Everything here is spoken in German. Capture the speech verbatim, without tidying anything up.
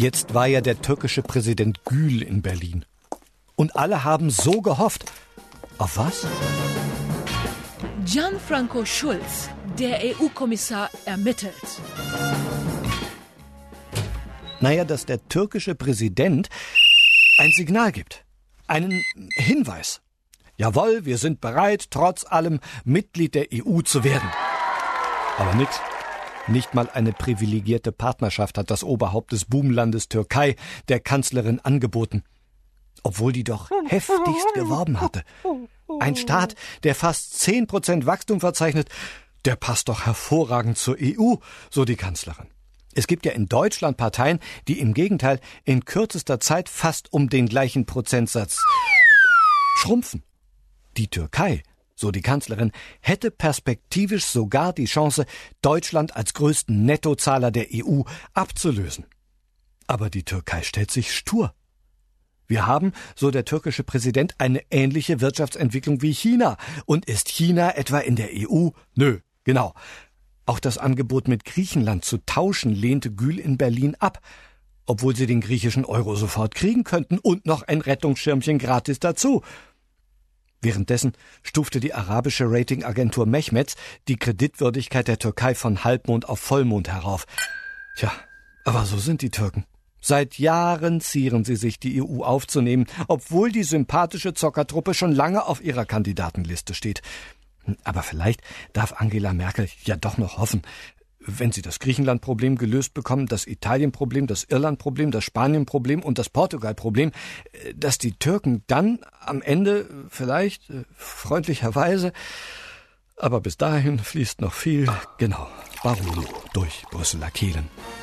Jetzt war ja der türkische Präsident Gül in Berlin. Und alle haben so gehofft. Auf was? Gianfranco Schulz, der E U-Kommissar, ermittelt. Naja, dass der türkische Präsident ein Signal gibt. Einen Hinweis. Jawohl, wir sind bereit, trotz allem Mitglied der E U zu werden. Aber nix. Nicht mal eine privilegierte Partnerschaft hat das Oberhaupt des Boomlandes Türkei der Kanzlerin angeboten. Obwohl die doch heftigst geworben hatte. Ein Staat, der fast zehn Prozent Wachstum verzeichnet, der passt doch hervorragend zur E U, so die Kanzlerin. Es gibt ja in Deutschland Parteien, die im Gegenteil in kürzester Zeit fast um den gleichen Prozentsatz schrumpfen. Die Türkei, so die Kanzlerin, hätte perspektivisch sogar die Chance, Deutschland als größten Nettozahler der E U abzulösen. Aber die Türkei stellt sich stur. Wir haben, so der türkische Präsident, eine ähnliche Wirtschaftsentwicklung wie China. Und ist China etwa in der E U? Nö, genau. Auch das Angebot mit Griechenland zu tauschen lehnte Gül in Berlin ab, obwohl sie den griechischen Euro sofort kriegen könnten und noch ein Rettungsschirmchen gratis dazu. Währenddessen stufte die arabische Ratingagentur Mehmet die Kreditwürdigkeit der Türkei von Halbmond auf Vollmond herauf. Tja, aber so sind die Türken. Seit Jahren zieren sie sich, die E U aufzunehmen, obwohl die sympathische Zockertruppe schon lange auf ihrer Kandidatenliste steht. Aber vielleicht darf Angela Merkel ja doch noch hoffen, wenn sie das Griechenland-Problem gelöst bekommen, das Italien-Problem, das Irland-Problem, das Spanien-Problem und das Portugal-Problem, dass die Türken dann am Ende vielleicht freundlicherweise, aber bis dahin fließt noch viel, genau, Barolo durch Brüsseler Kehlen.